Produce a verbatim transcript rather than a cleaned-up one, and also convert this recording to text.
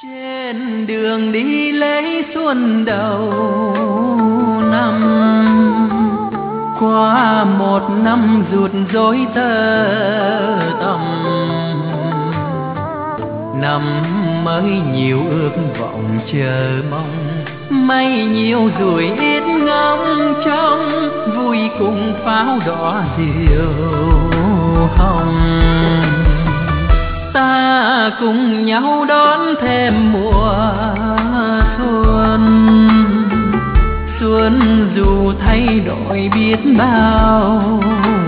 Trên đường đi lấy xuân đầu năm, qua một năm ruột rối tơ tầm. Năm mới nhiều ước vọng chờ mong, may nhiều rồi ít ngóng trông, vui cùng pháo đỏ diều hồng. Ta cùng nhau đón thêm mùa xuân, xuân dù thay đổi biết bao